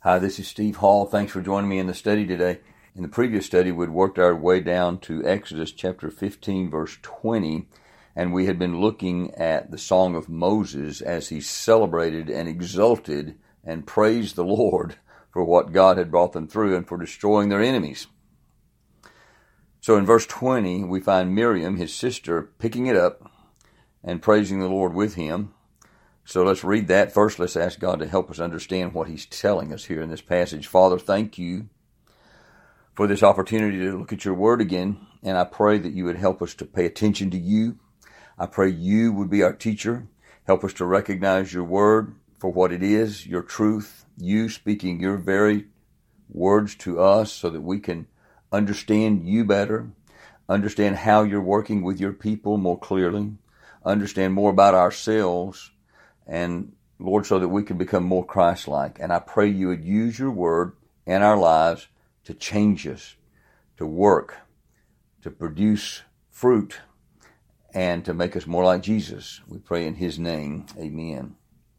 Hi, this is Steve Hall. Thanks for joining me in the study today. In the previous study, we'd worked our way down to Exodus chapter 15, verse 20, and we had been looking at the Song of Moses as he celebrated and exulted and praised the Lord for what God had brought them through and for destroying their enemies. So in verse 20, we find Miriam, his sister, picking it up and praising the Lord with him. So let's read that. First, let's ask God to help us understand what he's telling us here in this passage. Father, thank you for this opportunity to look at your word again, and I pray that you would help us to pay attention to you. I pray you would be our teacher. Help us to recognize your word for what it is, your truth, you speaking your very words to us so that we can understand you better, understand how you're working with your people more clearly, understand more about ourselves, and Lord, so that we can become more Christ-like. And I pray you would use your word in our lives to change us, to work, to produce fruit, and to make us more like Jesus. We pray in his name. Amen.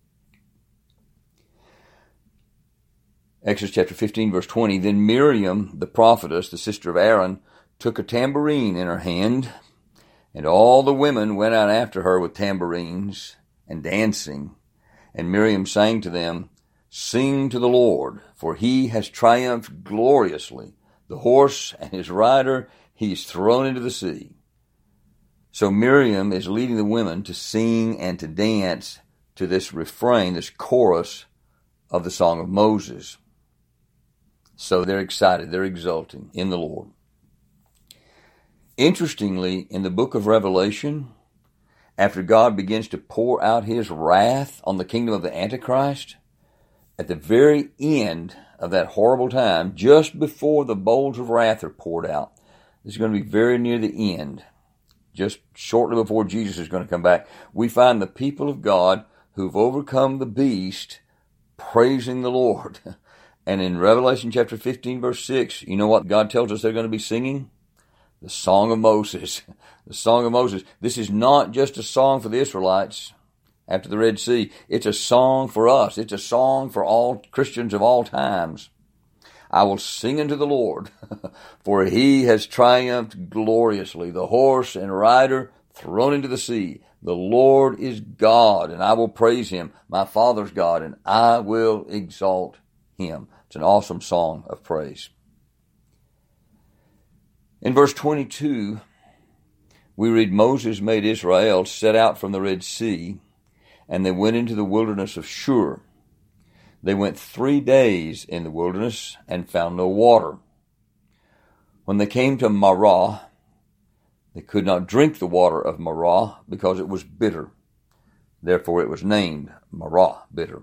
Exodus chapter 15, verse 20. Then Miriam, the prophetess, the sister of Aaron, took a tambourine in her hand, and all the women went out after her with tambourines and dancing. And Miriam sang to them, "Sing to the Lord, for he has triumphed gloriously. The horse and his rider he is thrown into the sea." So Miriam is leading the women to sing and to dance to this refrain, this chorus of the Song of Moses. So they're excited, they're exulting in the Lord. Interestingly, in the book of Revelation, after God begins to pour out his wrath on the kingdom of the Antichrist, at the very end of that horrible time, just before the bowls of wrath are poured out, this is going to be very near the end, just shortly before Jesus is going to come back, we find the people of God who've overcome the beast praising the Lord. And in Revelation chapter 15, verse 6, you know what God tells us they're going to be singing? The Song of Moses. The Song of Moses. This is not just a song for the Israelites after the Red Sea. It's a song for us. It's a song for all Christians of all times. I will sing unto the Lord, for he has triumphed gloriously. The horse and rider thrown into the sea. The Lord is God, and I will praise him, my Father's God, and I will exalt him. It's an awesome song of praise. In verse 22, we read, Moses made Israel set out from the Red Sea, and they went into the wilderness of Shur. They went 3 days in the wilderness and found no water. When they came to Marah, they could not drink the water of Marah because it was bitter. Therefore it was named Marah, bitter.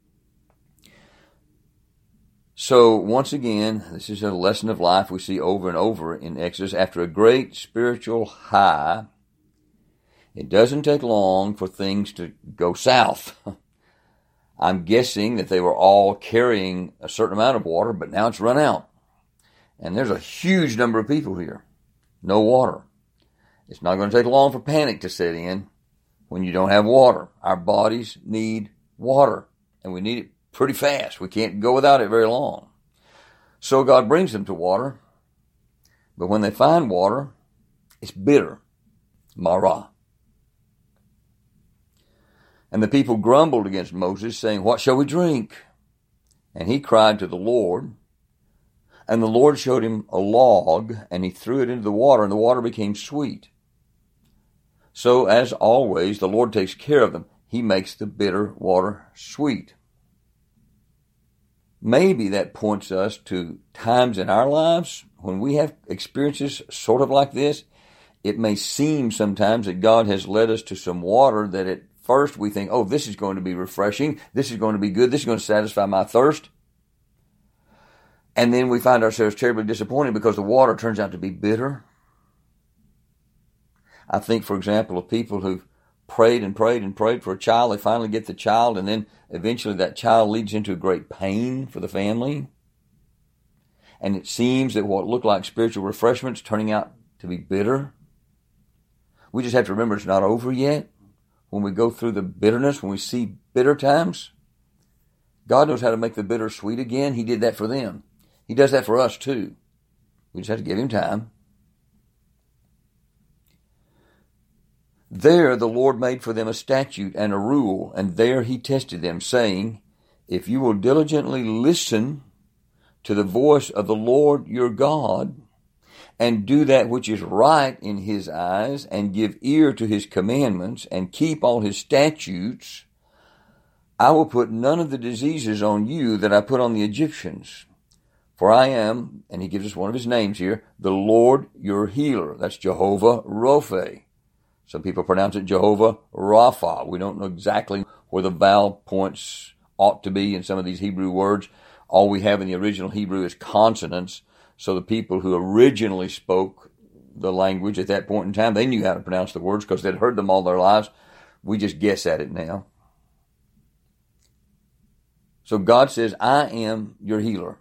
So once again, this is a lesson of life we see over and over in Exodus. After a great spiritual high, it doesn't take long for things to go south. I'm guessing that they were all carrying a certain amount of water, but now it's run out. And there's a huge number of people here. No water. It's not going to take long for panic to set in when you don't have water. Our bodies need water, and we need it pretty fast. We can't go without it very long. So God brings them to water, but when they find water, it's bitter. Marah. And the people grumbled against Moses, saying, "What shall we drink?" And he cried to the Lord, and the Lord showed him a log, and he threw it into the water, and the water became sweet. So, as always, the Lord takes care of them. He makes the bitter water sweet. Maybe that points us to times in our lives when we have experiences sort of like this. It may seem sometimes that God has led us to some water that at first we think, oh, this is going to be refreshing, this is going to be good, this is going to satisfy my thirst. And then we find ourselves terribly disappointed because the water turns out to be bitter. I think, for example, of people who've prayed and prayed and prayed for a child. They finally get the child, and then eventually that child leads into great pain for the family. And it seems that what looked like spiritual refreshments turning out to be bitter. We just have to remember it's not over yet. When we go through the bitterness, when we see bitter times, God knows how to make the bitter sweet again. He did that for them. He does that for us too. We just have to give him time. There the Lord made for them a statute and a rule, and there he tested them, saying, if you will diligently listen to the voice of the Lord your God, and do that which is right in his eyes, and give ear to his commandments, and keep all his statutes, I will put none of the diseases on you that I put on the Egyptians. For I am, and he gives us one of his names here, the Lord your healer. That's Jehovah Rophe. Some people pronounce it Jehovah Rapha. We don't know exactly where the vowel points ought to be in some of these Hebrew words. All we have in the original Hebrew is consonants. So the people who originally spoke the language at that point in time, they knew how to pronounce the words because they'd heard them all their lives. We just guess at it now. So God says, I am your healer.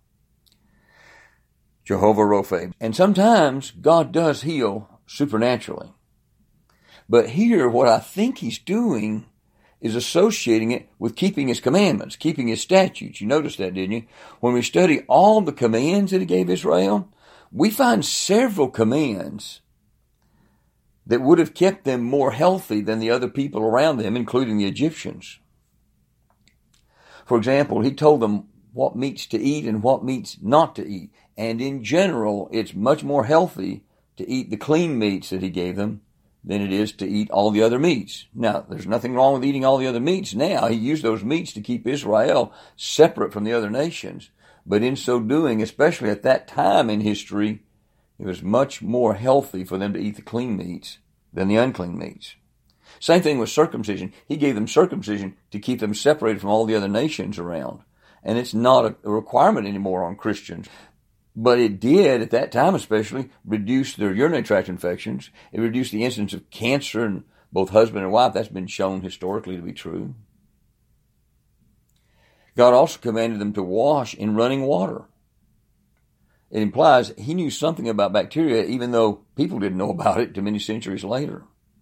Jehovah Rophe. And sometimes God does heal supernaturally. But here, what I think he's doing is associating it with keeping his commandments, keeping his statutes. You noticed that, didn't you? When we study all the commands that he gave Israel, we find several commands that would have kept them more healthy than the other people around them, including the Egyptians. For example, he told them what meats to eat and what meats not to eat. And in general, it's much more healthy to eat the clean meats that he gave them than it is to eat all the other meats. Now, there's nothing wrong with eating all the other meats now. He used those meats to keep Israel separate from the other nations. But in so doing, especially at that time in history, it was much more healthy for them to eat the clean meats than the unclean meats. Same thing with circumcision. He gave them circumcision to keep them separated from all the other nations around. And it's not a requirement anymore on Christians. But it did, at that time especially, reduce their urinary tract infections. It reduced the incidence of cancer in both husband and wife. That's been shown historically to be true. God also commanded them to wash in running water. It implies he knew something about bacteria, even though people didn't know about it until many centuries later.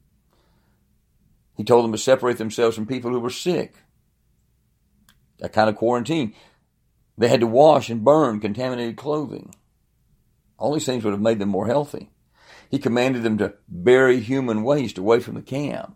He told them to separate themselves from people who were sick. A kind of quarantine. They had to wash and burn contaminated clothing. All these things would have made them more healthy. He commanded them to bury human waste away from the camp.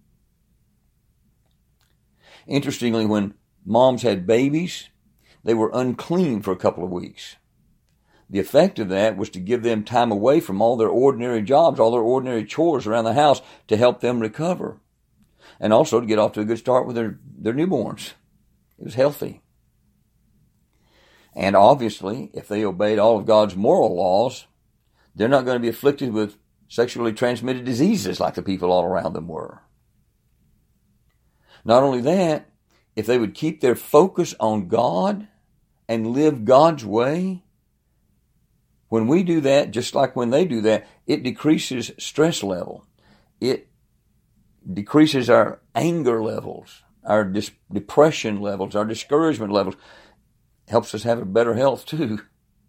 Interestingly, when moms had babies, they were unclean for a couple of weeks. The effect of that was to give them time away from all their ordinary jobs, all their ordinary chores around the house to help them recover. And also to get off to a good start with their newborns. It was healthy. And obviously, if they obeyed all of God's moral laws, they're not going to be afflicted with sexually transmitted diseases like the people all around them were. Not only that, if they would keep their focus on God and live God's way, when we do that, just like when they do that, it decreases stress level. It decreases our anger levels, our depression levels, our discouragement levels. Helps us have a better health too.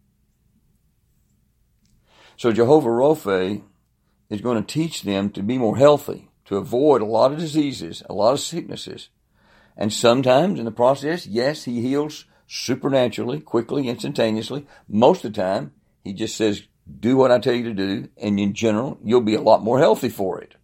So Jehovah Rophe is going to teach them to be more healthy, to avoid a lot of diseases, a lot of sicknesses. And sometimes in the process, yes, he heals supernaturally, quickly, instantaneously. Most of the time, he just says, do what I tell you to do, and in general, you'll be a lot more healthy for it.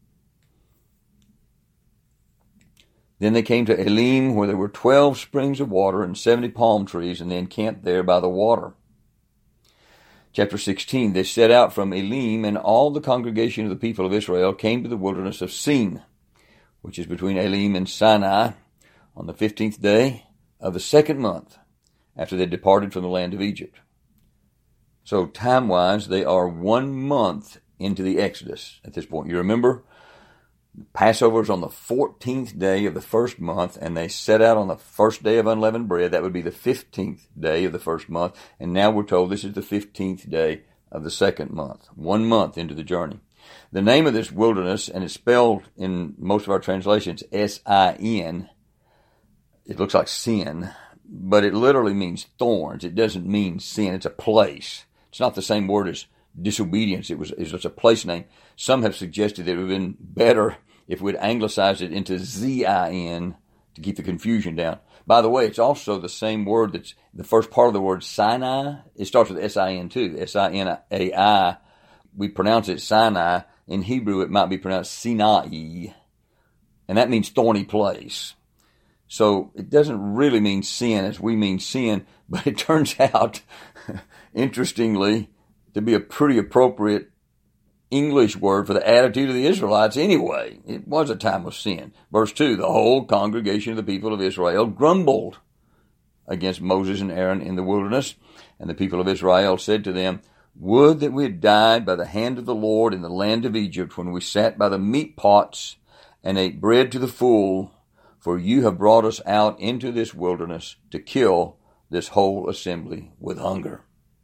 Then they came to Elim, where there were 12 springs of water and 70 palm trees, and they encamped there by the water. Chapter 16, they set out from Elim, and all the congregation of the people of Israel came to the wilderness of Sin, which is between Elim and Sinai, on the 15th day of the second month, after they departed from the land of Egypt. So time-wise, they are 1 month into the Exodus at this point. You remember, Passover is on the 14th day of the first month, and they set out on the first day of unleavened bread. That would be the 15th day of the first month. And now we're told this is the 15th day of the second month, 1 month into the journey. The name of this wilderness, and it's spelled in most of our translations, S-I-N. It looks like sin, but it literally means thorns. It doesn't mean sin. It's a place. It's not the same word as disobedience. It's a place name. Some have suggested that it would have been better if we'd anglicized it into Z-I-N to keep the confusion down. By the way, it's also the same word that's the first part of the word Sinai. It starts with S-I-N too, S-I-N-A-I. We pronounce it Sinai. In Hebrew, it might be pronounced Sinai, and that means thorny place. So it doesn't really mean sin as we mean sin, but it turns out, interestingly, to be a pretty appropriate English word for the attitude of the Israelites anyway. It was a time of sin. Verse 2, the whole congregation of the people of Israel grumbled against Moses and Aaron in the wilderness. And the people of Israel said to them, would that we had died by the hand of the Lord in the land of Egypt when we sat by the meat pots and ate bread to the full, for you have brought us out into this wilderness to kill this whole assembly with hunger.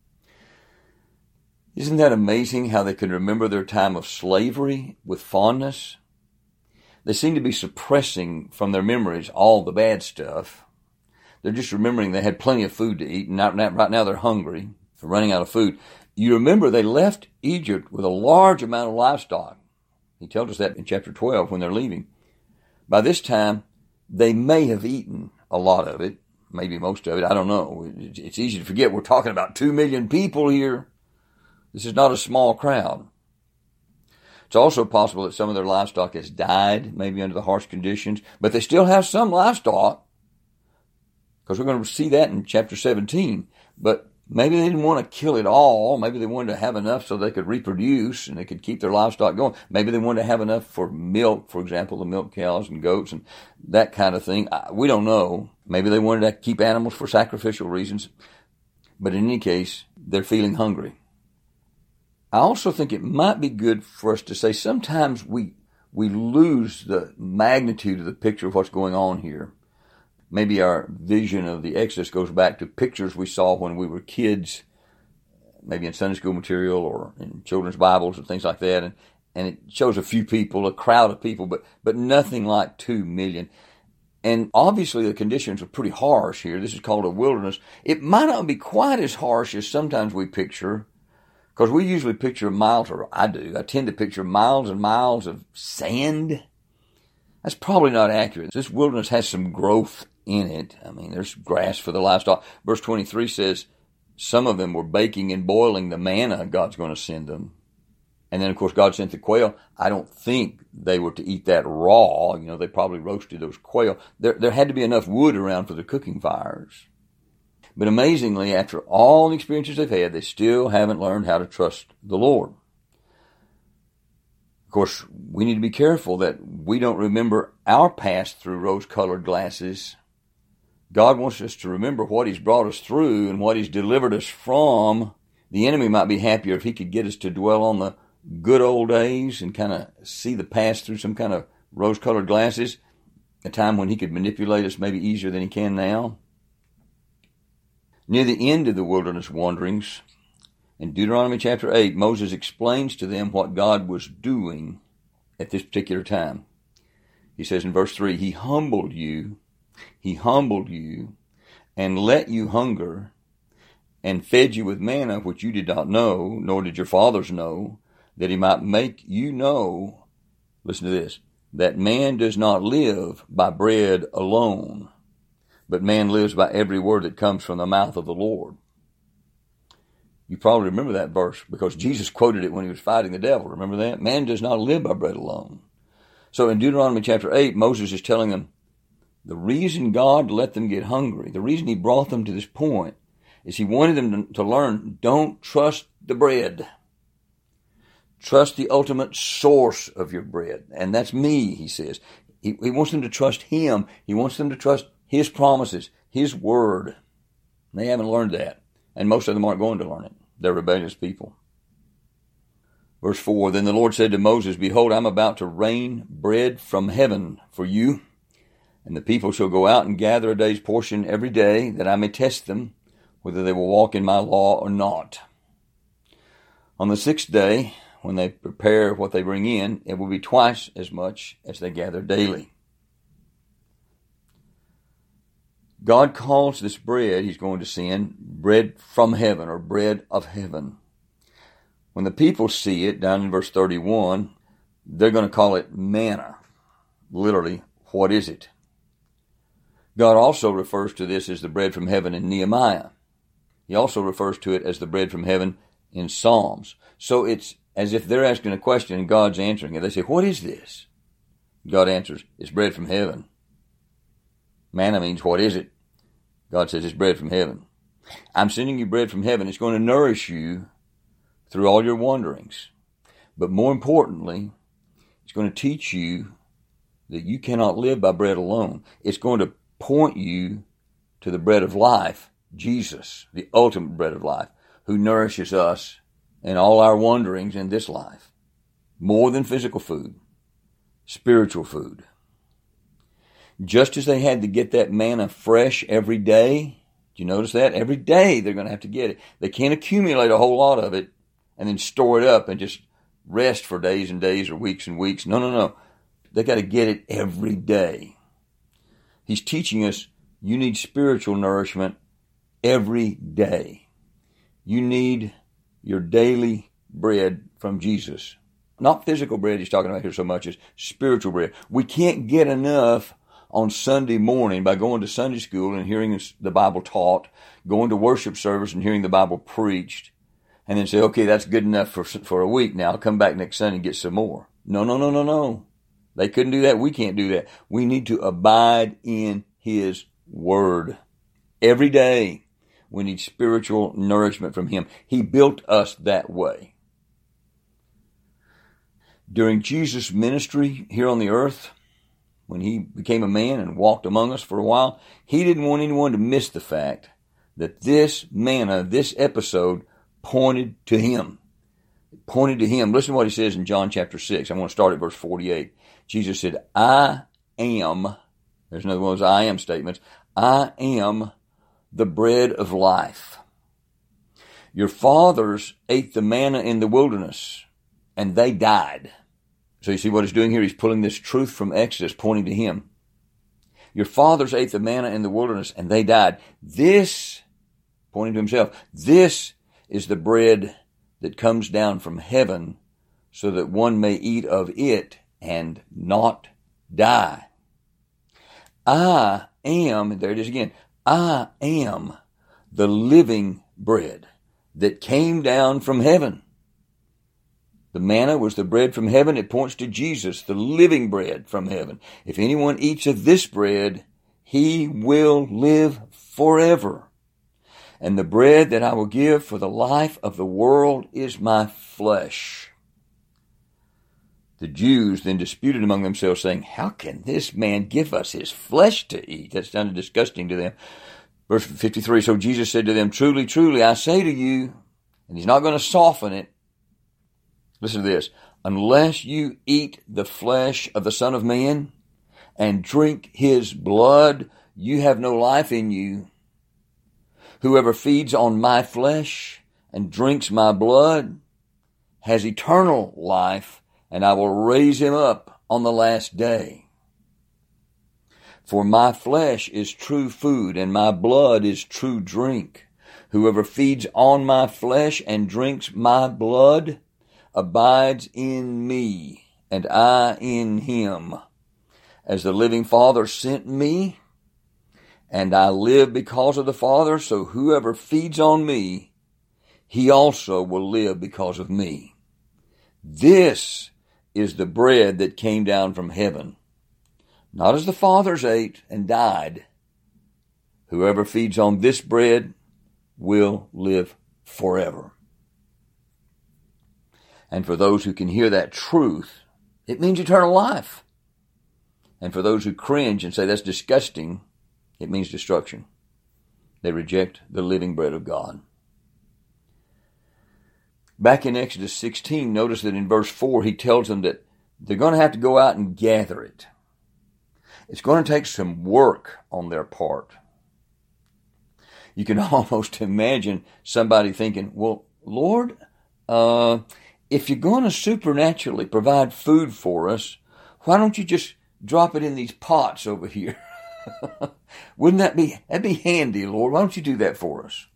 Isn't that amazing how they can remember their time of slavery with fondness? They seem to be suppressing from their memories all the bad stuff. They're just remembering they had plenty of food to eat, and right now they're hungry, they're running out of food. You remember they left Egypt with a large amount of livestock. He tells us that in chapter 12 when they're leaving. By this time, they may have eaten a lot of it, maybe most of it, I don't know. It's easy to forget we're talking about 2 million people here. This is not a small crowd. It's also possible that some of their livestock has died, maybe under the harsh conditions, but they still have some livestock, because we're going to see that in chapter 17. But maybe they didn't want to kill it all. Maybe they wanted to have enough so they could reproduce and they could keep their livestock going. Maybe they wanted to have enough for milk, for example, the milk cows and goats and that kind of thing. We don't know. Maybe they wanted to keep animals for sacrificial reasons. But in any case, they're feeling hungry. I also think it might be good for us to say sometimes we lose the magnitude of the picture of what's going on here. Maybe our vision of the Exodus goes back to pictures we saw when we were kids, maybe in Sunday school material or in children's Bibles and things like that. And it shows a few people, a crowd of people, but nothing like 2 million. And obviously the conditions are pretty harsh here. This is called a wilderness. It might not be quite as harsh as sometimes we picture, because we usually picture miles, or I do. I tend to picture miles and miles of sand. That's probably not accurate. This wilderness has some growth in it. I mean, there's grass for the livestock. Verse 23 says some of them were baking and boiling the manna God's going to send them. And then, of course, God sent the quail. I don't think they were to eat that raw. You know, they probably roasted those quail. There had to be enough wood around for the cooking fires. But amazingly, after all the experiences they've had, they still haven't learned how to trust the Lord. Of course, we need to be careful that we don't remember our past through rose-colored glasses. God wants us to remember what He's brought us through and what He's delivered us from. The enemy might be happier if he could get us to dwell on the good old days and kind of see the past through some kind of rose-colored glasses, a time when he could manipulate us maybe easier than he can now. Near the end of the wilderness wanderings, in Deuteronomy chapter 8, Moses explains to them what God was doing at this particular time. He says in verse 3, He humbled you, and let you hunger, and fed you with manna which you did not know, nor did your fathers know, that He might make you know, listen to this, that man does not live by bread alone, but man lives by every word that comes from the mouth of the Lord. You probably remember that verse because Jesus quoted it when He was fighting the devil. Remember that? Man does not live by bread alone. So in Deuteronomy chapter 8, Moses is telling them the reason God let them get hungry, the reason He brought them to this point, is He wanted them to learn, don't trust the bread. Trust the ultimate source of your bread. And that's me, He says. He wants them to trust Him. He wants them to trust His promises, His word. And they haven't learned that. And most of them aren't going to learn it. They're rebellious people. Verse 4, Then the Lord said to Moses, Behold, I'm about to rain bread from heaven for you, and the people shall go out and gather a day's portion every day, that I may test them, whether they will walk in my law or not. On the 6th day, when they prepare what they bring in, it will be twice as much as they gather daily. God calls this bread He's going to send bread from heaven, or bread of heaven. When the people see it, down in verse 31, they're going to call it manna. Literally, what is it? God also refers to this as the bread from heaven in Nehemiah. He also refers to it as the bread from heaven in Psalms. So it's as if they're asking a question and God's answering it. They say, what is this? God answers, it's bread from heaven. Manna means, what is it? God says, it's bread from heaven. I'm sending you bread from heaven. It's going to nourish you through all your wanderings. But more importantly, it's going to teach you that you cannot live by bread alone. It's going to point you to the bread of life, Jesus, the ultimate bread of life, who nourishes us in all our wanderings in this life. More than physical food, spiritual food. Just as they had to get that manna fresh every day, do you notice that? Every day they're going to have to get it. They can't accumulate a whole lot of it and then store it up and just rest for days and days or weeks and weeks. No. They got to get it every day. He's teaching us you need spiritual nourishment every day. You need your daily bread from Jesus. Not physical bread he's talking about here so much as spiritual bread. We can't get enough on Sunday morning by going to Sunday school and hearing the Bible taught, going to worship service and hearing the Bible preached, and then say, okay, that's good enough for a week now. I'll come back next Sunday and get some more. No. They couldn't do that. We can't do that. We need to abide in His Word. Every day, we need spiritual nourishment from Him. He built us that way. During Jesus' ministry here on the earth, when He became a man and walked among us for a while, He didn't want anyone to miss the fact that this manna, this episode, pointed to Him. It pointed to Him. Listen to what He says in John chapter 6. I'm going to start at verse 48. Jesus said, I am, there's another one of those I am statements, I am the bread of life. Your fathers ate the manna in the wilderness, and they died. So you see what He's doing here? He's pulling this truth from Exodus, pointing to Him. Your fathers ate the manna in the wilderness, and they died. This, pointing to Himself, this is the bread that comes down from heaven so that one may eat of it and not die. I am, there it is again, I am the living bread that came down from heaven. The manna was the bread from heaven. It points to Jesus, the living bread from heaven. If anyone eats of this bread, he will live forever. And the bread that I will give for the life of the world is my flesh. The Jews then disputed among themselves, saying, how can this man give us his flesh to eat? That sounded disgusting to them. Verse 53, so Jesus said to them, truly, truly, I say to you, and He's not going to soften it. Listen to this. Unless you eat the flesh of the Son of Man and drink His blood, you have no life in you. Whoever feeds on my flesh and drinks my blood has eternal life, and I will raise him up on the last day. For my flesh is true food, and my blood is true drink. Whoever feeds on my flesh and drinks my blood abides in me, and I in him. As the living Father sent me, and I live because of the Father, so whoever feeds on me, he also will live because of me. This is the bread that came down from heaven, not as the fathers ate and died. Whoever feeds on this bread will live forever. And for those who can hear that truth, it means eternal life. And for those who cringe and say that's disgusting, it means destruction. They reject the living bread of God. Back in Exodus 16, notice that in verse 4, He tells them that they're going to have to go out and gather it. It's going to take some work on their part. You can almost imagine somebody thinking, well, Lord, if you're going to supernaturally provide food for us, why don't you just drop it in these pots over here? Wouldn't that'd be handy, Lord? Why don't you do that for us?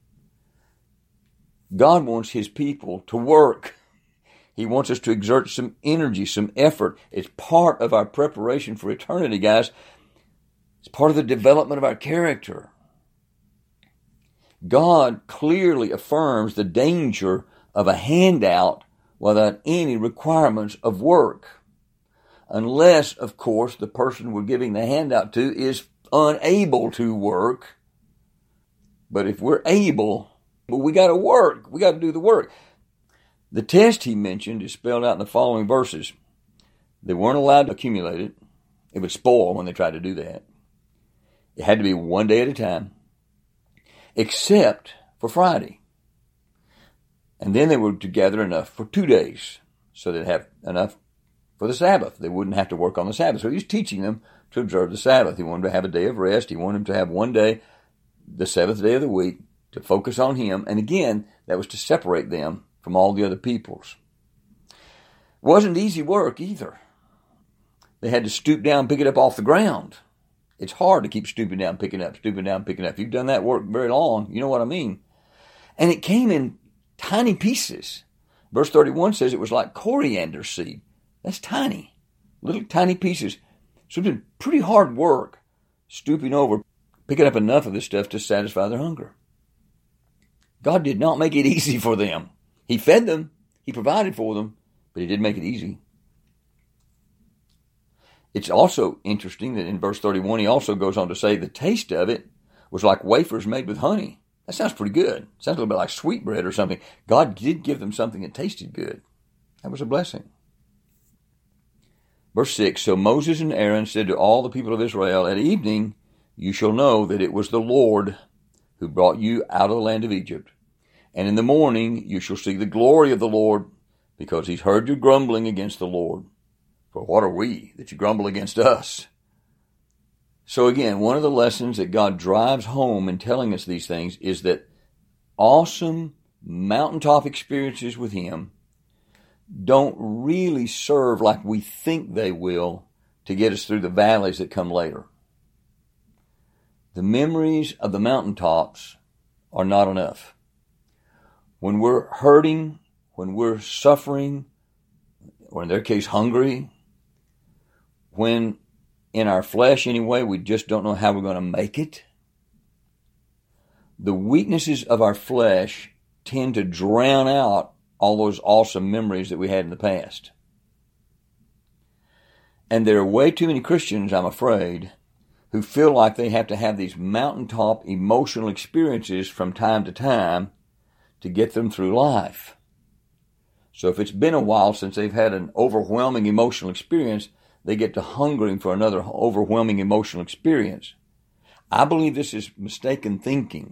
God wants His people to work. He wants us to exert some energy, some effort. It's part of our preparation for eternity, guys. It's part of the development of our character. God clearly affirms the danger of a handout without any requirements of work. Unless, of course, the person we're giving the handout to is unable to work. But if we're able, we got to work. We got to do the work. The test he mentioned is spelled out in the following verses. They weren't allowed to accumulate it. It would spoil when they tried to do that. It had to be one day at a time, except for Friday. And then they were to gather enough for 2 days, so they'd have enough for the Sabbath. They wouldn't have to work on the Sabbath. So he was teaching them to observe the Sabbath. He wanted them to have a day of rest. He wanted them to have one day, the seventh day of the week, to focus on him. And again, that was to separate them from all the other peoples. It wasn't easy work either. They had to stoop down, pick it up off the ground. It's hard to keep stooping down, picking up, stooping down, picking up. If you've done that work very long, you know what I mean. And it came in tiny pieces. Verse 31 says it was like coriander seed. That's tiny, little tiny pieces. So it's been pretty hard work stooping over, picking up enough of this stuff to satisfy their hunger. God did not make it easy for them. He fed them, he provided for them, but he didn't make it easy. It's also interesting that in verse 31, he also goes on to say the taste of it was like wafers made with honey. That sounds pretty good. Sounds a little bit like sweetbread or something. God did give them something that tasted good. That was a blessing. Verse 6, so Moses and Aaron said to all the people of Israel, at evening you shall know that it was the Lord who brought you out of the land of Egypt. And in the morning you shall see the glory of the Lord, because he's heard your grumbling against the Lord. For what are we that you grumble against us? So again, one of the lessons that God drives home in telling us these things is that awesome mountaintop experiences with him don't really serve like we think they will to get us through the valleys that come later. The memories of the mountaintops are not enough. When we're hurting, when we're suffering, or in their case, hungry, when in our flesh anyway, we just don't know how we're going to make it, the weaknesses of our flesh tend to drown out all those awesome memories that we had in the past. And there are way too many Christians, I'm afraid, who feel like they have to have these mountaintop emotional experiences from time to time to get them through life. So if it's been a while since they've had an overwhelming emotional experience, they get to hungering for another overwhelming emotional experience. I believe this is mistaken thinking.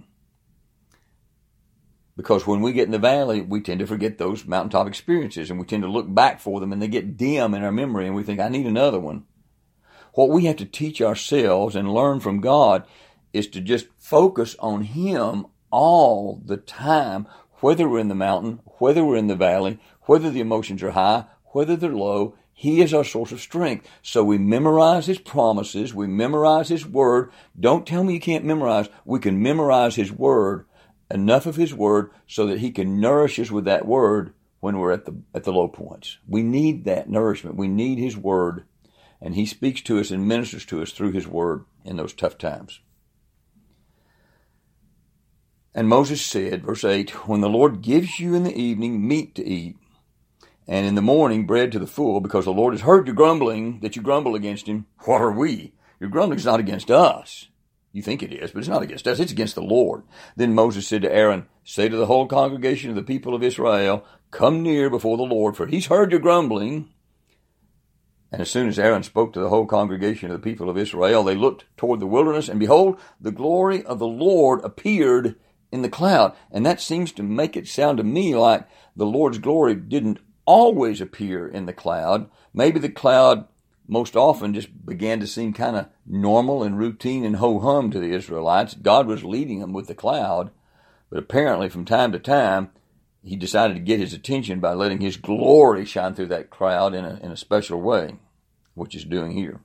Because when we get in the valley, we tend to forget those mountaintop experiences, and we tend to look back for them, and they get dim in our memory, and we think, I need another one. What we have to teach ourselves and learn from God is to just focus on him all the time, whether we're in the mountain, whether we're in the valley, whether the emotions are high, whether they're low. He is our source of strength. So we memorize his promises. We memorize his word. Don't tell me you can't memorize. We can memorize his word, enough of his word, so that he can nourish us with that word when we're at the low points. We need that nourishment. We need his word. And he speaks to us and ministers to us through his word in those tough times. And Moses said, verse 8, when the Lord gives you in the evening meat to eat, and in the morning bread to the full, because the Lord has heard your grumbling, that you grumble against him, what are we? Your grumbling is not against us. You think it is, but it's not against us. It's against the Lord. Then Moses said to Aaron, say to the whole congregation of the people of Israel, come near before the Lord, for he's heard your grumbling. And as soon as Aaron spoke to the whole congregation of the people of Israel, they looked toward the wilderness, and behold, the glory of the Lord appeared in the cloud. And that seems to make it sound to me like the Lord's glory didn't always appear in the cloud. Maybe the cloud most often just began to seem kind of normal and routine and ho-hum to the Israelites. God was leading them with the cloud, but apparently from time to time, he decided to get his attention by letting his glory shine through that cloud in a special way, which he's doing here.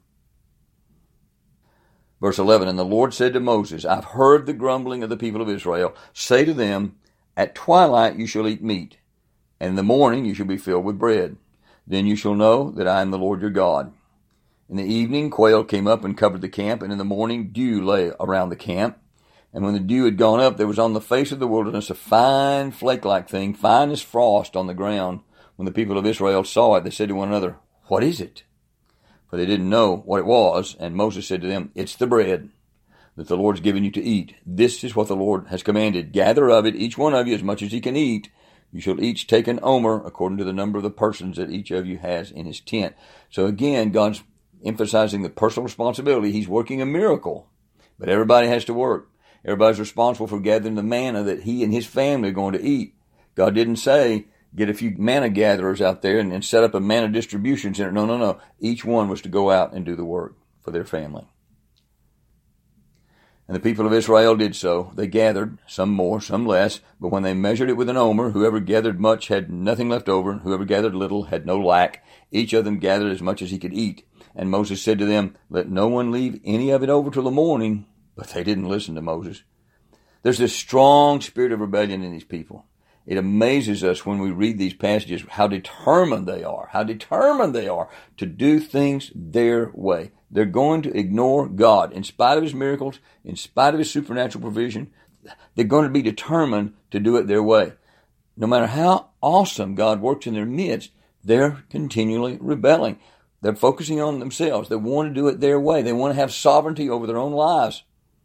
Verse 11, and the Lord said to Moses, I've heard the grumbling of the people of Israel. Say to them, at twilight you shall eat meat, and in the morning you shall be filled with bread. Then you shall know that I am the Lord your God. In the evening, quail came up and covered the camp, and in the morning dew lay around the camp. And when the dew had gone up, there was on the face of the wilderness a fine flake-like thing, fine as frost on the ground. When the people of Israel saw it, they said to one another, "What is it?" For they didn't know what it was. And Moses said to them, "It's the bread that the Lord's given you to eat. This is what the Lord has commanded. Gather of it, each one of you, as much as he can eat. You shall each take an omer, according to the number of the persons that each of you has in his tent." So again, God's emphasizing the personal responsibility. He's working a miracle, but everybody has to work. Everybody's responsible for gathering the manna that he and his family are going to eat. God didn't say, get a few manna gatherers out there and set up a manna distribution center. No. Each one was to go out and do the work for their family. And the people of Israel did so. They gathered, some more, some less, but when they measured it with an omer, whoever gathered much had nothing left over, whoever gathered little had no lack. Each of them gathered as much as he could eat. And Moses said to them, "Let no one leave any of it over till the morning." But they didn't listen to Moses. There's this strong spirit of rebellion in these people. It amazes us when we read these passages how determined they are to do things their way. They're going to ignore God. In spite of his miracles, in spite of his supernatural provision, they're going to be determined to do it their way. No matter how awesome God works in their midst, they're continually rebelling. They're focusing on themselves. They want to do it their way. They want to have sovereignty over their own lives.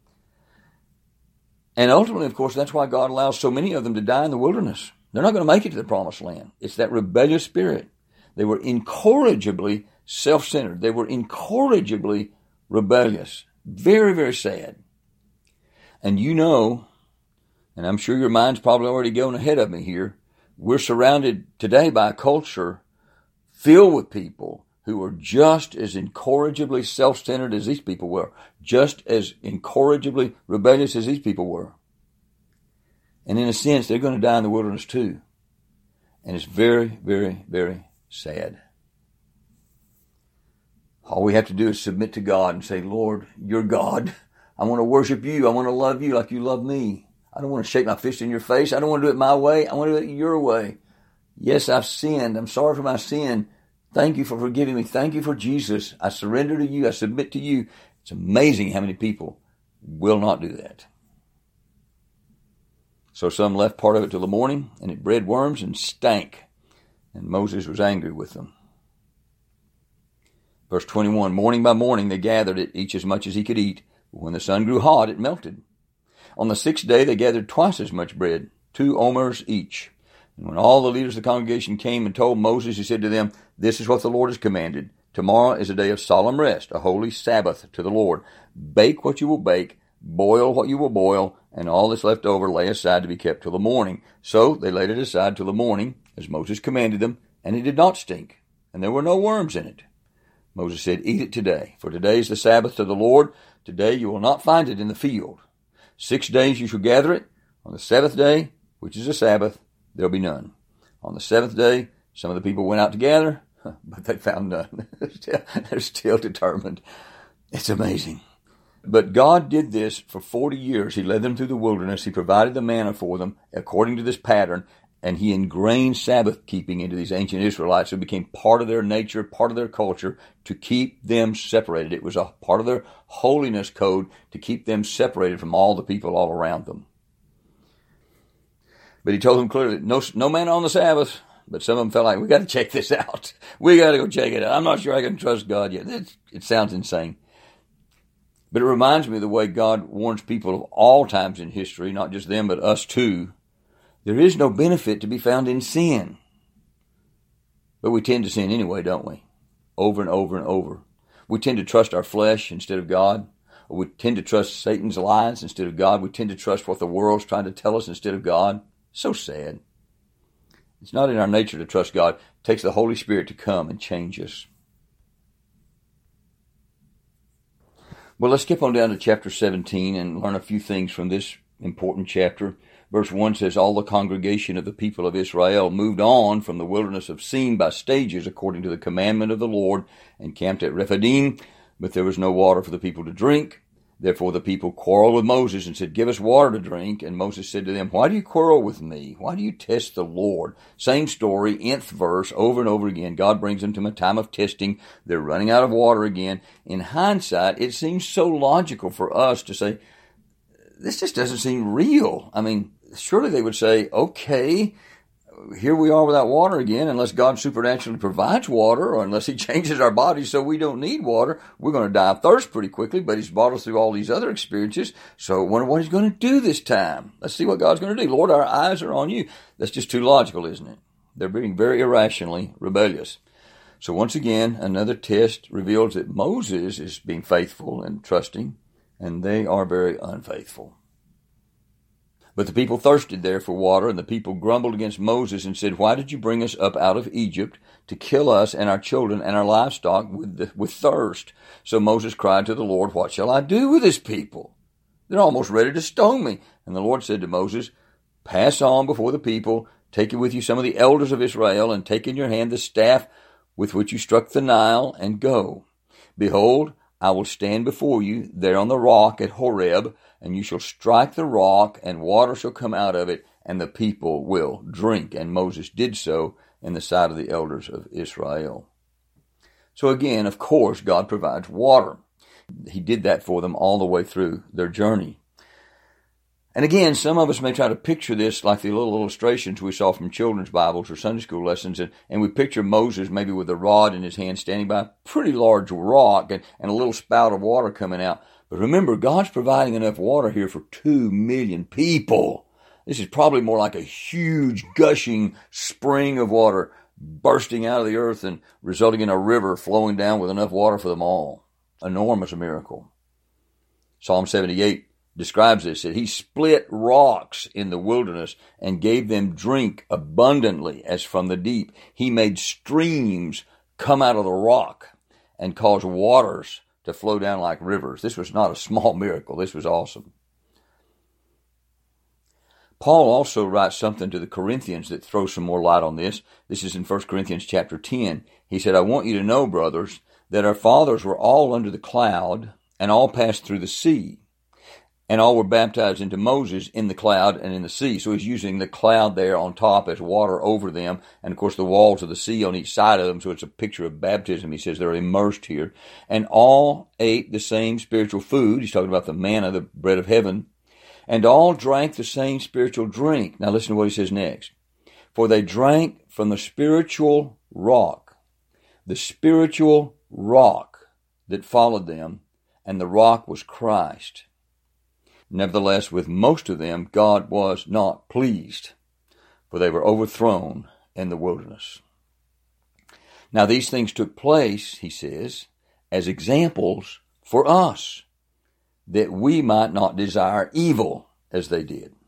And ultimately, of course, that's why God allows so many of them to die in the wilderness. They're not going to make it to the promised land. It's that rebellious spirit. They were incorrigibly self-centered. They were incorrigibly rebellious. Very, very sad. And you know, and I'm sure your mind's probably already going ahead of me here, we're surrounded today by a culture filled with people who are just as incorrigibly self-centered as these people were, just as incorrigibly rebellious as these people were. And in a sense, they're going to die in the wilderness too. And it's very, very, very sad. All we have to do is submit to God and say, "Lord, you're God. I want to worship you. I want to love you like you love me. I don't want to shake my fist in your face. I don't want to do it my way. I want to do it your way. Yes, I've sinned. I'm sorry for my sin. Thank you for forgiving me. Thank you for Jesus. I surrender to you. I submit to you." It's amazing how many people will not do that. So some left part of it till the morning, and it bred worms and stank. And Moses was angry with them. Verse 21, morning by morning they gathered it, each as much as he could eat. But when the sun grew hot, it melted. On the 6th day they gathered twice as much bread, 2 omers each. And when all the leaders of the congregation came and told Moses, he said to them, "This is what the Lord has commanded. Tomorrow is a day of solemn rest, a holy Sabbath to the Lord. Bake what you will bake, boil what you will boil, and all that's left over lay aside to be kept till the morning." So they laid it aside till the morning, as Moses commanded them, and it did not stink, and there were no worms in it. Moses said, "Eat it today, for today is the Sabbath to the Lord. Today you will not find it in the field. 6 days you shall gather it. On the 7th day, which is a Sabbath, there'll be none." On the 7th day, some of the people went out to gather, but they found none. They're still determined. It's amazing. But God did this for 40 years. He led them through the wilderness. He provided the manna for them according to this pattern, and he ingrained Sabbath keeping into these ancient Israelites. It became part of their nature, part of their culture, to keep them separated. It was a part of their holiness code to keep them separated from all the people all around them. But he told them clearly, no manna on the Sabbath. But some of them felt like, we got to check this out. We got to go check it out. I'm not sure I can trust God yet. It sounds insane. But it reminds me of the way God warns people of all times in history, not just them, but us too. There is no benefit to be found in sin. But we tend to sin anyway, don't we? Over and over and over. We tend to trust our flesh instead of God. Or we tend to trust Satan's lies instead of God. We tend to trust what the world's trying to tell us instead of God. So sad. It's not in our nature to trust God. It takes the Holy Spirit to come and change us. Well, let's skip on down to chapter 17 and learn a few things from this important chapter. Verse 1 says, all the congregation of the people of Israel moved on from the wilderness of Sin by stages according to the commandment of the Lord and camped at Rephidim, but there was no water for the people to drink. Therefore the people quarreled with Moses and said, "Give us water to drink." And Moses said to them, "Why do you quarrel with me? Why do you test the Lord?" Same story, nth verse, over and over again. God brings them to a time of testing. They're running out of water again. In hindsight, it seems so logical for us to say, this just doesn't seem real. I mean, surely they would say, okay, here we are without water again, unless God supernaturally provides water, or unless he changes our bodies so we don't need water, we're going to die of thirst pretty quickly, but he's brought us through all these other experiences, so I wonder what he's going to do this time. Let's see what God's going to do. Lord, our eyes are on you. That's just too logical, isn't it? They're being very irrationally rebellious. So once again, another test reveals that Moses is being faithful and trusting, and they are very unfaithful. But the people thirsted there for water, and the people grumbled against Moses and said, "Why did you bring us up out of Egypt to kill us and our children and our livestock with thirst?" So Moses cried to the Lord, "What shall I do with this people? They're almost ready to stone me." And the Lord said to Moses, "Pass on before the people, take with you some of the elders of Israel, and take in your hand the staff with which you struck the Nile, and go. Behold, I will stand before you there on the rock at Horeb, and you shall strike the rock, and water shall come out of it, and the people will drink." And Moses did so in the sight of the elders of Israel. So again, of course, God provides water. He did that for them all the way through their journey. And again, some of us may try to picture this like the little illustrations we saw from children's Bibles or Sunday school lessons, and we picture Moses maybe with a rod in his hand standing by a pretty large rock and a little spout of water coming out. But remember, God's providing enough water here for 2 million people. This is probably more like a huge gushing spring of water bursting out of the earth and resulting in a river flowing down with enough water for them all. Enormous miracle. Psalm 78 describes this, that he split rocks in the wilderness and gave them drink abundantly as from the deep. He made streams come out of the rock and caused waters to flow down like rivers. This was not a small miracle. This was awesome. Paul also writes something to the Corinthians that throws some more light on this. This is in 1 Corinthians chapter 10. He said, "I want you to know, brothers, that our fathers were all under the cloud and all passed through the sea. And all were baptized into Moses in the cloud and in the sea." So he's using the cloud there on top as water over them. And of course the walls of the sea on each side of them. So it's a picture of baptism. He says they're immersed here. "And all ate the same spiritual food." He's talking about the manna, the bread of heaven. "And all drank the same spiritual drink." Now listen to what he says next. "For they drank from the spiritual rock." The spiritual rock that followed them. And the rock was Christ. "Nevertheless, with most of them, God was not pleased, for they were overthrown in the wilderness." Now, these things took place, he says, as examples for us, that we might not desire evil as they did.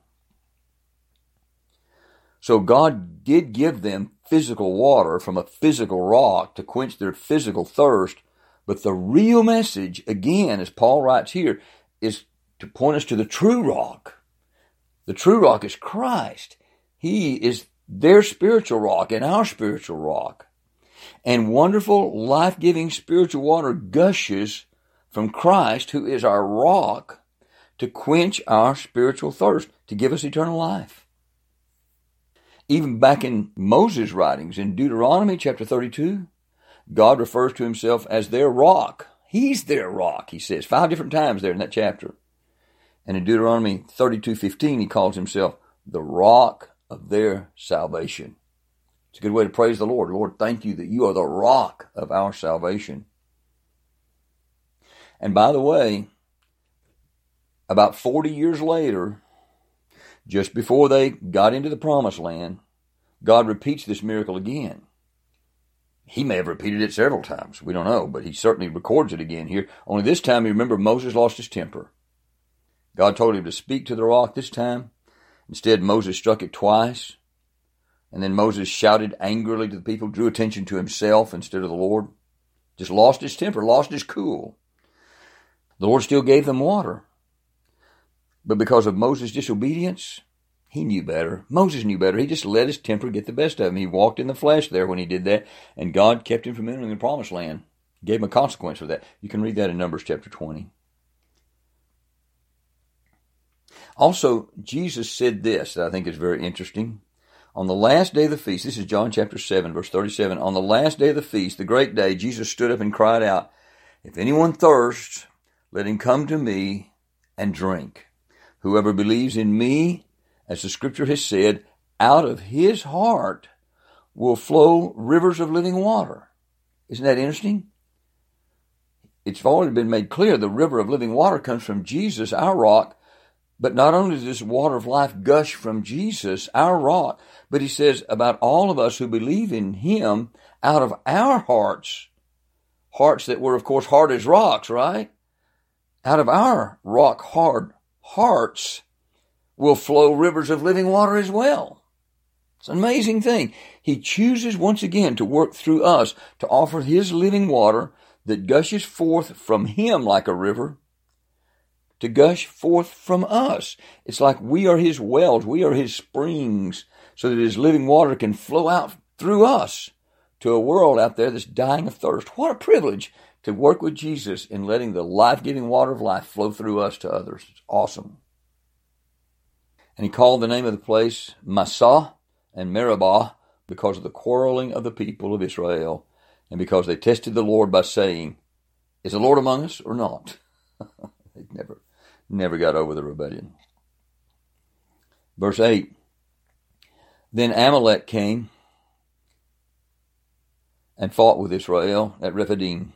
So God did give them physical water from a physical rock to quench their physical thirst, but the real message, again, as Paul writes here, is to point us to the true rock. The true rock is Christ. He is their spiritual rock and our spiritual rock. And wonderful, life-giving spiritual water gushes from Christ, who is our rock, to quench our spiritual thirst, to give us eternal life. Even back in Moses' writings, in Deuteronomy chapter 32, God refers to himself as their rock. He's their rock, he says, 5 different times there in that chapter. And in Deuteronomy 32:15, he calls himself the rock of their salvation. It's a good way to praise the Lord. Lord, thank you that you are the rock of our salvation. And by the way, about 40 years later, just before they got into the promised land, God repeats this miracle again. He may have repeated it several times. We don't know, but he certainly records it again here. Only this time, you remember, Moses lost his temper. God told him to speak to the rock this time. Instead, Moses struck it twice. And then Moses shouted angrily to the people, drew attention to himself instead of the Lord. Just lost his temper, lost his cool. The Lord still gave them water. But because of Moses' disobedience, he knew better. Moses knew better. He just let his temper get the best of him. He walked in the flesh there when he did that. And God kept him from entering the promised land. Gave him a consequence for that. You can read that in Numbers chapter 20. Also, Jesus said this that I think is very interesting. On the last day of the feast, this is John chapter 7, verse 37. On the last day of the feast, the great day, Jesus stood up and cried out, "If anyone thirsts, let him come to me and drink. Whoever believes in me, as the scripture has said, out of his heart will flow rivers of living water." Isn't that interesting? It's already been made clear the river of living water comes from Jesus, our rock. But not only does this water of life gush from Jesus, our rock, but he says about all of us who believe in him, out of our hearts that were, of course, hard as rocks, right? Out of our rock-hard hearts will flow rivers of living water as well. It's an amazing thing. He chooses once again to work through us to offer his living water that gushes forth from him like a river, to gush forth from us. It's like we are his wells, we are his springs, so that his living water can flow out through us to a world out there that's dying of thirst. What a privilege to work with Jesus in letting the life-giving water of life flow through us to others. It's awesome. And he called the name of the place Massah and Meribah because of the quarreling of the people of Israel, and because they tested the Lord by saying, "Is the Lord among us or not?" They never got over the rebellion. Verse 8, then Amalek came and fought with Israel at Rephidim.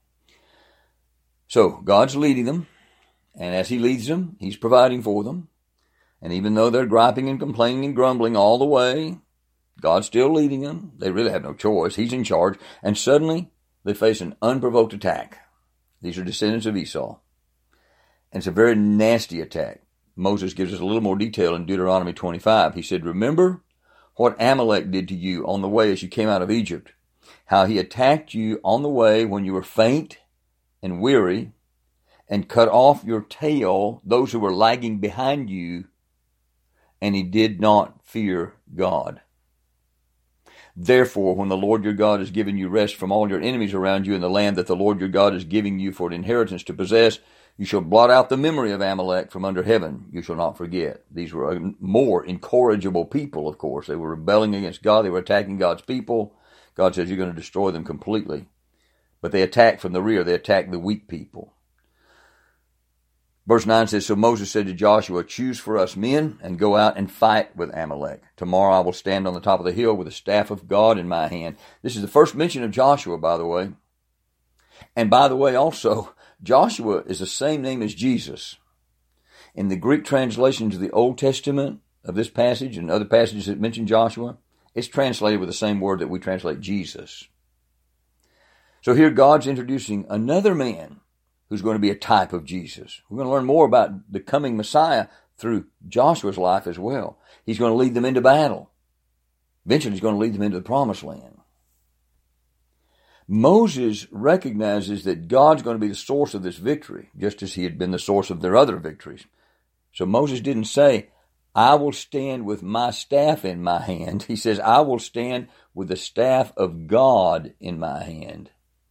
So God's leading them, and as he leads them, he's providing for them. And even though they're griping and complaining and grumbling all the way, God's still leading them. They really have no choice. He's in charge. And suddenly, they face an unprovoked attack. These are descendants of Esau. And it's a very nasty attack. Moses gives us a little more detail in Deuteronomy 25. He said, "Remember what Amalek did to you on the way as you came out of Egypt, how he attacked you on the way when you were faint and weary, and cut off your tail, those who were lagging behind you, and he did not fear God. Therefore, when the Lord your God has given you rest from all your enemies around you in the land that the Lord your God is giving you for an inheritance to possess, you shall blot out the memory of Amalek from under heaven. You shall not forget." These were a more incorrigible people, of course. They were rebelling against God. They were attacking God's people. God says you're going to destroy them completely. But they attacked from the rear. They attacked the weak people. Verse 9 says, "So Moses said to Joshua, choose for us men and go out and fight with Amalek. Tomorrow I will stand on the top of the hill with the staff of God in my hand." This is the first mention of Joshua, by the way. And by the way, also, Joshua is the same name as Jesus. In the Greek translations of the Old Testament of this passage and other passages that mention Joshua, it's translated with the same word that we translate Jesus. So here God's introducing another man who's going to be a type of Jesus. We're going to learn more about the coming Messiah through Joshua's life as well. He's going to lead them into battle. Eventually he's going to lead them into the promised land. Moses recognizes that God's going to be the source of this victory, just as he had been the source of their other victories. So Moses didn't say, "I will stand with my staff in my hand." He says, "I will stand with the staff of God in my hand."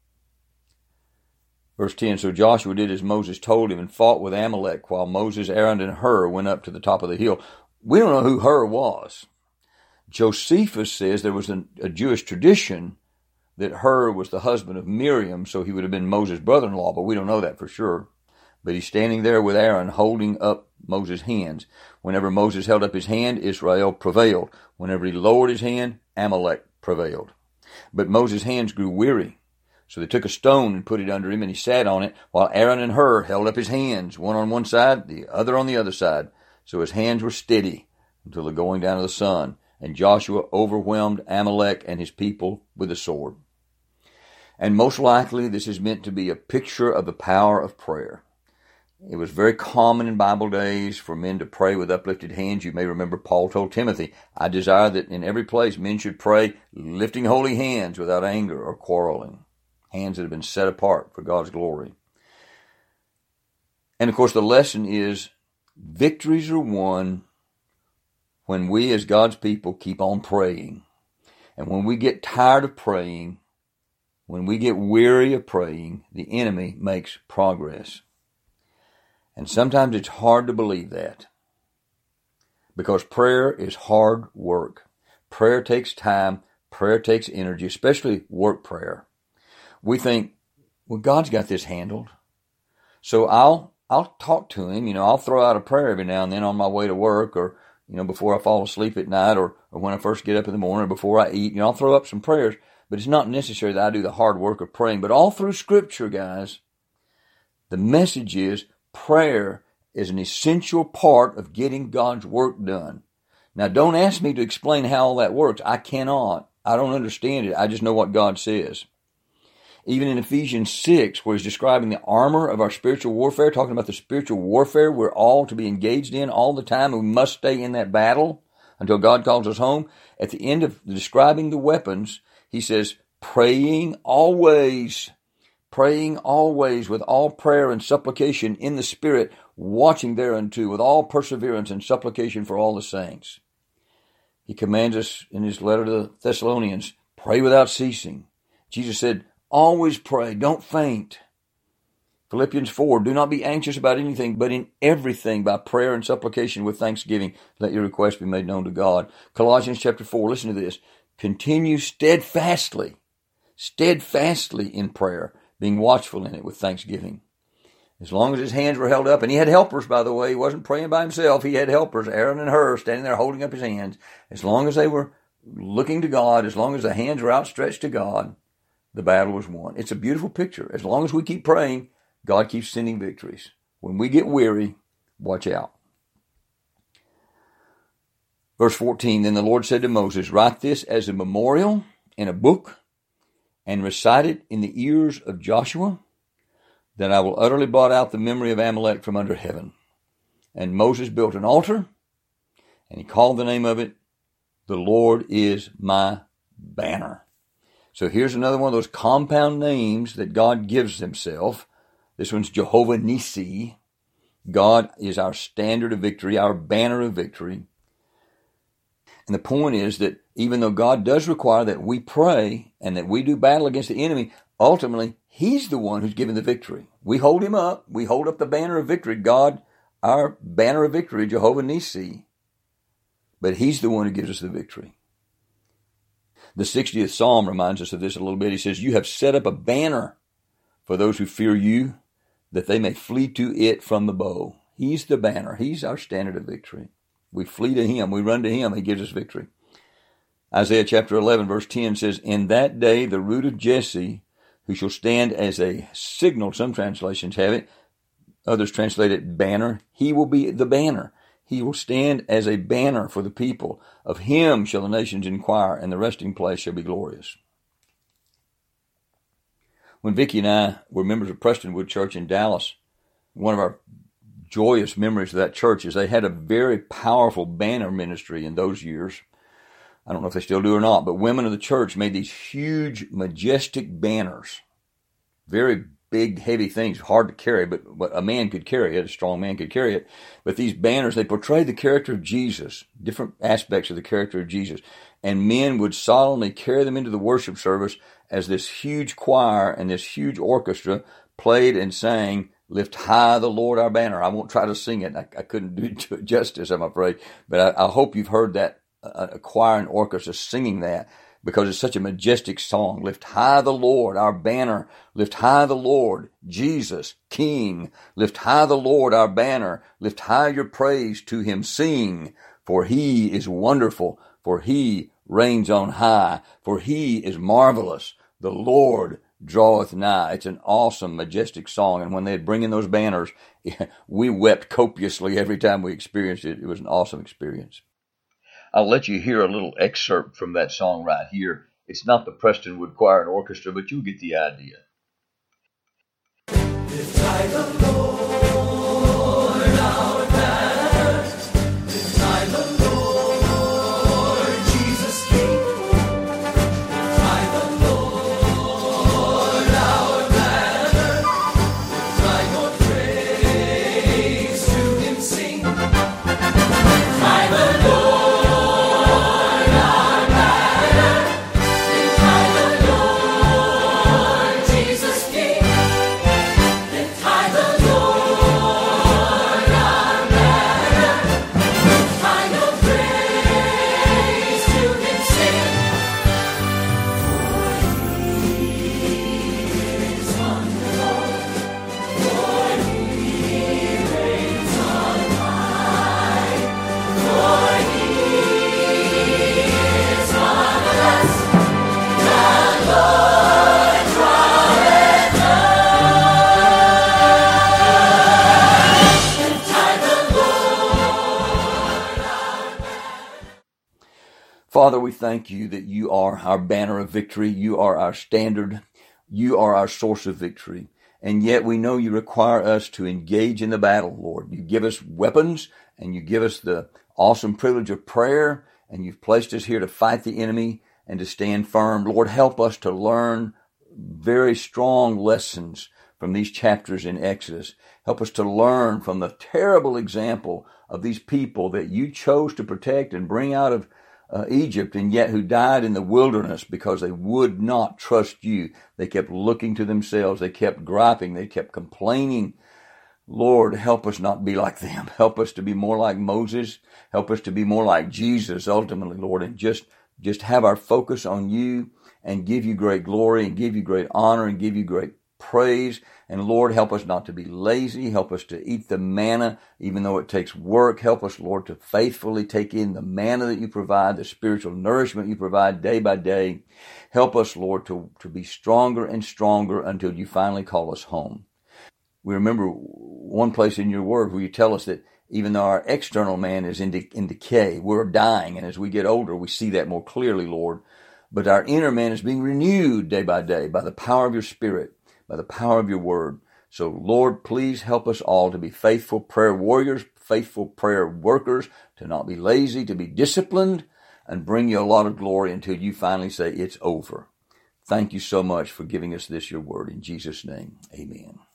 Verse 10, "So Joshua did as Moses told him and fought with Amalek while Moses, Aaron, and Hur went up to the top of the hill." We don't know who Hur was. Josephus says there was a Jewish tradition that Hur was the husband of Miriam, so he would have been Moses' brother-in-law, but we don't know that for sure. But he's standing there with Aaron holding up Moses' hands. Whenever Moses held up his hand, Israel prevailed. Whenever he lowered his hand, Amalek prevailed. But Moses' hands grew weary. So they took a stone and put it under him, and he sat on it, while Aaron and Hur held up his hands, one on one side, the other on the other side. So his hands were steady until the going down of the sun. And Joshua overwhelmed Amalek and his people with the sword. And most likely this is meant to be a picture of the power of prayer. It was very common in Bible days for men to pray with uplifted hands. You may remember Paul told Timothy, "I desire that in every place men should pray lifting holy hands without anger or quarreling." Hands that have been set apart for God's glory. And of course the lesson is victories are won when we as God's people keep on praying. And when we get tired of praying, when we get weary of praying, the enemy makes progress. And sometimes it's hard to believe that. because prayer is hard work. Prayer takes time. Prayer takes energy, especially work prayer. We think, well, God's got this handled. So I'll talk to him. I'll throw out a prayer every now and then on my way to work, or, before I fall asleep at night, or when I first get up in the morning, or before I eat. I'll throw up some prayers, but it's not necessary that I do the hard work of praying. But all through Scripture, guys, the message is prayer is an essential part of getting God's work done. Now, don't ask me to explain how all that works. I cannot. I don't understand it. I just know what God says. Even in Ephesians 6, where he's describing the armor of our spiritual warfare, talking about the spiritual warfare we're all to be engaged in all the time, and we must stay in that battle until God calls us home. At the end of describing the weapons, he says, praying always with all prayer and supplication in the Spirit, watching thereunto with all perseverance and supplication for all the saints. He commands us in his letter to the Thessalonians, pray without ceasing. Jesus said, always pray, don't faint. Philippians 4, do not be anxious about anything, but in everything by prayer and supplication with thanksgiving, let your requests be made known to God. Colossians chapter 4, listen to this. Continue steadfastly in prayer, being watchful in it with thanksgiving. As long as his hands were held up, and he had helpers, by the way, he wasn't praying by himself, he had helpers, Aaron and Hur, standing there holding up his hands. As long as they were looking to God, as long as the hands were outstretched to God, the battle was won. It's a beautiful picture. As long as we keep praying, God keeps sending victories. When we get weary, watch out. Verse 14, then the Lord said to Moses, write this as a memorial in a book and recite it in the ears of Joshua, that I will utterly blot out the memory of Amalek from under heaven. And Moses built an altar, and he called the name of it, the Lord is my banner. So here's another one of those compound names that God gives himself. This one's Jehovah Nissi. God is our standard of victory, our banner of victory. And the point is that even though God does require that we pray and that we do battle against the enemy, ultimately, he's the one who's given the victory. We hold him up. We hold up the banner of victory. God, our banner of victory, Jehovah Nissi. But he's the one who gives us the victory. The 60th Psalm reminds us of this a little bit. He says, you have set up a banner for those who fear you, that they may flee to it from the bow. He's the banner. He's our standard of victory. We flee to him. We run to him. He gives us victory. Isaiah chapter 11, verse 10 says, in that day the root of Jesse, who shall stand as a signal, some translations have it, others translate it banner, he will be the banner. He will stand as a banner for the people. Of him shall the nations inquire, and the resting place shall be glorious. When Vicki and I were members of Prestonwood Church in Dallas, one of our joyous memories of that church is they had a very powerful banner ministry in those years. I don't know if they still do or not, but women of the church made these huge, majestic banners. Very big, heavy things, hard to carry, but a man could carry it, a strong man could carry it. But these banners, they portrayed the character of Jesus, different aspects of the character of Jesus. And men would solemnly carry them into the worship service as this huge choir and this huge orchestra played and sang, lift high the Lord our banner. I won't try to sing it. I couldn't do it justice, I'm afraid. But I hope you've heard that, a choir and orchestra singing that, because it's such a majestic song. Lift high the Lord, our banner. Lift high the Lord, Jesus, King. Lift high the Lord, our banner. Lift high your praise to him. Sing, for he is wonderful, for he reigns on high, for he is marvelous. The Lord draweth nigh. It's an awesome, majestic song. And when they'd bring in those banners, we wept copiously every time we experienced it. It was an awesome experience. I'll let you hear a little excerpt from that song right here. It's not the Prestonwood Choir and Orchestra, but you'll get the idea. Lift high the Lord our banner. Lift high the Lord Jesus King. Lift high the Lord our banner. Lift high your praise to him sing. Lift high the Lord. Lift high the Lord. Father, we thank you that you are our banner of victory. You are our standard. You are our source of victory. And yet we know you require us to engage in the battle, Lord. You give us weapons and you give us the awesome privilege of prayer, and you've placed us here to fight the enemy and to stand firm. Lord, help us to learn very strong lessons from these chapters in Exodus. Help us to learn from the terrible example of these people that you chose to protect and bring out of Egypt, and yet who died in the wilderness because they would not trust you. They kept looking to themselves. They kept griping. They kept complaining. Lord, help us not be like them. Help us to be more like Moses. Help us to be more like Jesus ultimately, Lord, and just have our focus on you and give you great glory and give you great honor and give you great praise. And Lord, help us not to be lazy. Help us to eat the manna, even though it takes work. Help us, Lord, to faithfully take in the manna that you provide, the spiritual nourishment you provide day by day. Help us, Lord, to be stronger and stronger until you finally call us home. We remember one place in your word where you tell us that even though our external man is in decay, we're dying. And as we get older, we see that more clearly, Lord. But our inner man is being renewed day by day by the power of your Spirit, by the power of your word. So, Lord, please help us all to be faithful prayer warriors, faithful prayer workers, to not be lazy, to be disciplined, and bring you a lot of glory until you finally say it's over. Thank you so much for giving us this, your word. In Jesus' name, amen.